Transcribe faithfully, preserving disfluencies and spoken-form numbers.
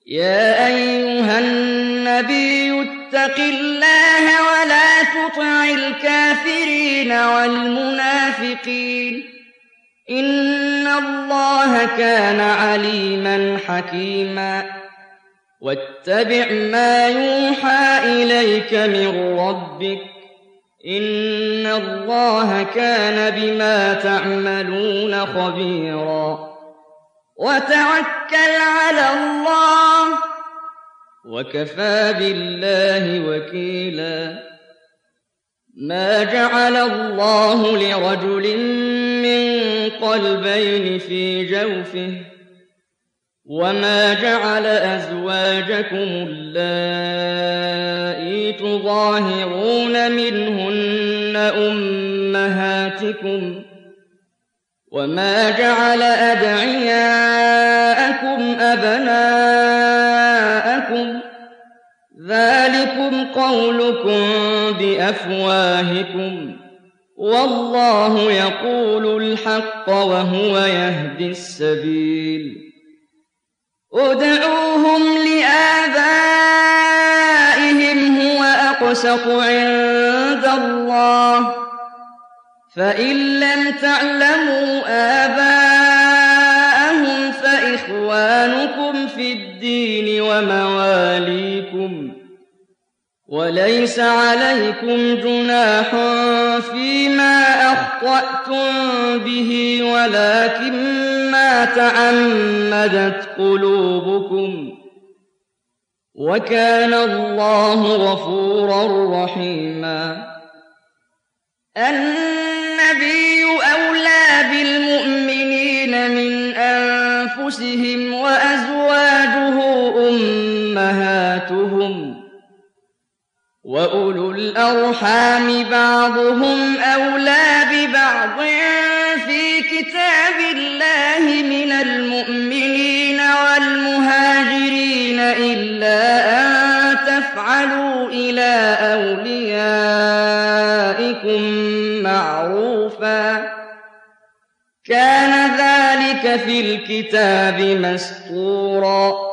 يا أيها النبي اتق الله ولا تطع الكافرين والمنافقين إن الله كان عليما حكيما واتبع ما يوحى إليك من ربك إن الله كان بما تعملون خبيرا وتوكل على الله وكفى بالله وكيلا ما جعل الله لرجل من قلبين في جوفه وما جعل أزواجكم اللائي تظاهرون منهن أمهاتكم وما جعل أدعياءكم أبناءكم ذلكم قولكم بأفواهكم والله يقول الحق وهو يهدي السبيل ادعوهم لآبائهم هو أقسط عند الله فإن لم تعلموا آباءهم فإخوانكم في الدين ومواليكم وليس عليكم جناح فيما أخطأتم به ولكن ما تعمدت قلوبكم وكان الله غفورا رحيما النبي أولى بالمؤمنين من أنفسهم وأزواجه أمهاتهم وأولو الأرحام بعضهم أولى ببعض في كتاب الله من المؤمنين والمهاجرين إلا أن تفعلوا إلى أوليائكم معروفا كان ذلك في الكتاب مسطورا